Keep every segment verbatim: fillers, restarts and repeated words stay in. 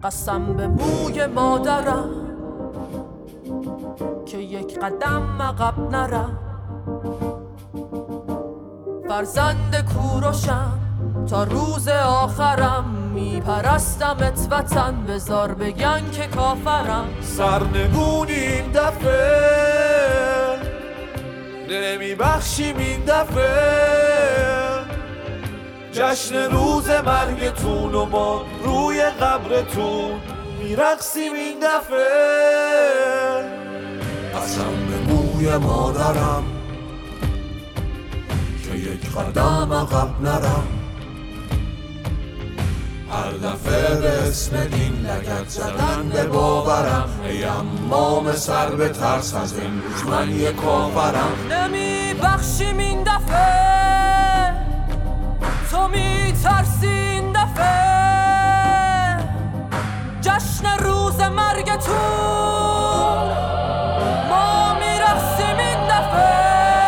قسم به موی مادرم که یک قدم عقب نرم، فرزند کوروشم تا روز آخرم، میپرستمت وطن بذار بگن که کافرم. سرنگونی این دفعه نمیبخشیم این دفعه، جشن روز مرگتون و ما روی قبرتون میرقصیم این دفعه. قسم به موی مادرم که یک قدم عقب نرم، هر دفعه به اسم دین لگد زدن به باورم. ای امام سر به ترس از این روز من یک کافرم. نمی بخشیم این دفعه، تو می ترسی این دفعه، جشن روز مرگتون ما می رقصیم این دفعه.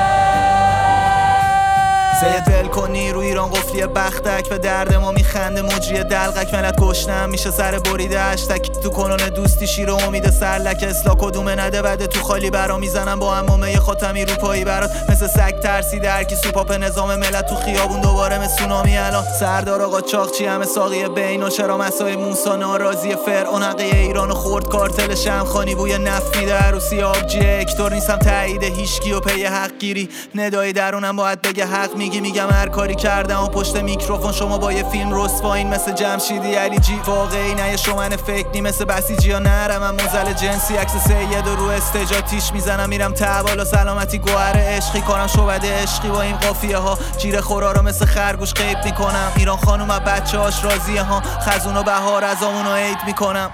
زید دل کنی رو ایران قفلی بختک، به درد ما میخنده مجری دلقک. ملت کشنم میشه سر بریده اشتک، تو کنون دوستی شیر و امید سرلک. اصلا کدومه نده بده تو خالی برا میزنم با امامه خاتمی رو پایی برات. مثل سگ ترسیده هرکی سوپاپ نظام ملت تو خیابون دوباره مثل سونامی. الان سردار آقا چاقچی همه ساقی بین و چرا مسای موسی ناراضی فرعون حقه ایران و خورد کارتل شمخانی بوی نفت میده عروسی آبجی اکتور. نیستم تایید هیچکی و پی حق گیری، ندای درونم باید بگه حق میگی. میگم هر کاری کردم و پشت میکروفون شما با یه فیلم رسواین مثل جمشیدی علی جی. واقعی نه یه شومن فکر نی مثل بسیجی ها نرم. من موزل جنسی عکس سید و رو استجا تیش میزنم میرم تبالا سلامتی گوهر عشقی کنم شعبده عشقی با این قافیه ها. جیره خورا رو مثل خرگوش غیب میکنم، ایران خانوم و بچه هاش راضیه ها. خزون و بهار از آمون و عید میکنم.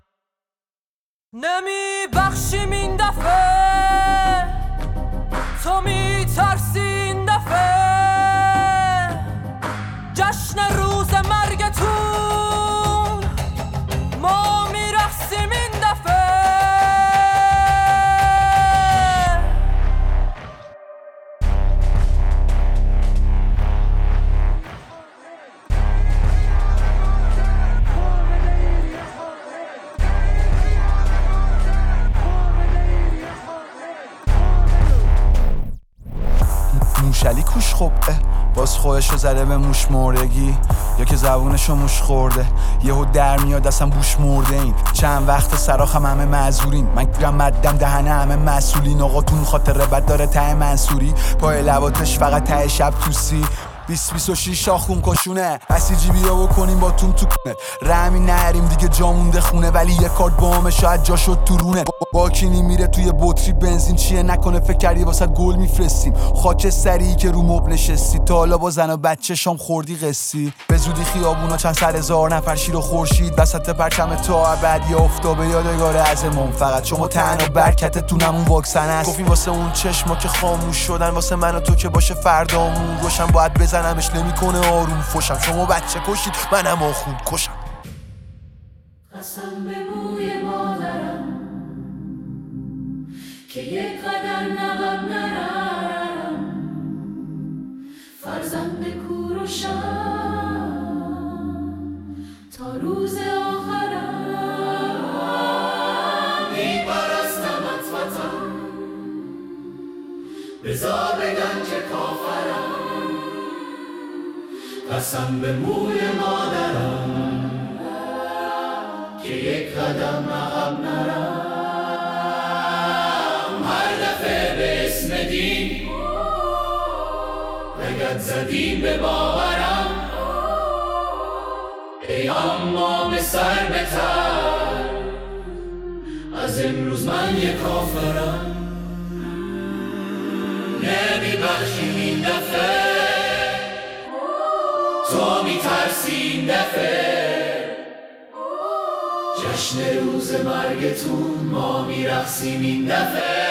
نمی بخشیم این دفعه، تو می ترسی این دفعه، جشن روز مرگتون ما می رقصیم این دفعه. موشلی کوش خوب باز خودشو زده به موش مردگی، یا که زبونشو موش خورده یهو در میاد اصلا بوش مرده. این چند وقت سراخم همه معذورین، من گیرم مدم دهنه همه مسئولین. آقا تو خاطر بد داره ته منصوری، پای لباتش فقط ته شب توسی. بیست بیست و شیش آخون کشونه بسیجی بیا بکنیم با تون تو کنه. رمی نریم دیگه جامونده خونه، ولی یه کارت بامه شاید جا شد تو رونه. باکینی میره توی بطری بنزین چیه نکنه فکر کردی واسه گل میفرستیم. خاک سری که رو مبل نشستی تا حالا با زن و بچه شام خوردی قصی. به زودی خیابونا چند سر هزار نفر شیر و خورشید وسط پرچم تا ابد یا افتابه یادگار ازمون. فقط شما تنها برکتتونمون واکسن است. گفتیم واسه اون چشما که خاموش شدن، واسه من و تو که باشه فردامون روشن. باید بزنمش نمیکنه آروم فوشم، شما بچه کشید منم آخوند کشم. قسم به موی مادرم که یک قدم عقب نرم، فرزند کوروشم تا روز آخرم. میپرستمت وطن بذار بگن که کافرم. قسم به موی مادرم که یک قدم عقب نرم، هر دفعه به اسم دین لگد زدیم به باورم. ای امام سر به تر از امروز من یک کافرم. نمی بخشیم این دفعه، تو می ترسی این دفعه، جشن روز مرگتون ما می رقصیم این دفعه.